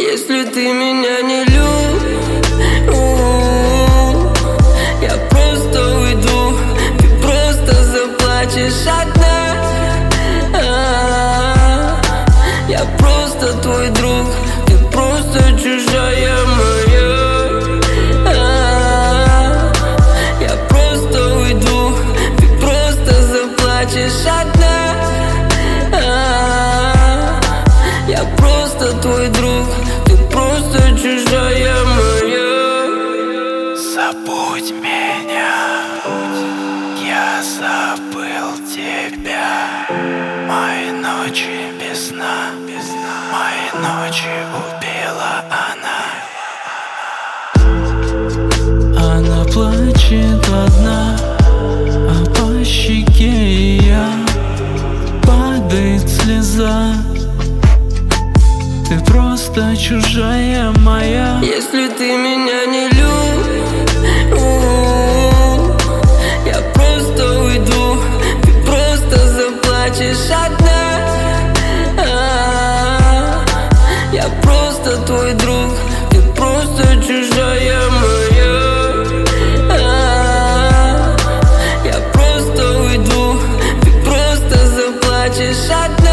Если ты меня не любишь, я просто уйду, ты просто заплачешь одна. Я просто твой друг, ты просто чужая моя. Я просто уйду, ты просто заплачешь одна. Я просто твой друг, ты просто чужая моя. Забудь меня, я забыл тебя. Мои ночи без сна, мои ночи убила она. Она плачет одна, а по щеке я падает слеза. Ты просто чужая моя. Если ты меня не любишь, я просто уйду, ты просто заплачешь одна. Я просто твой друг, ты просто чужая моя. Я просто уйду, ты просто заплачешь одна.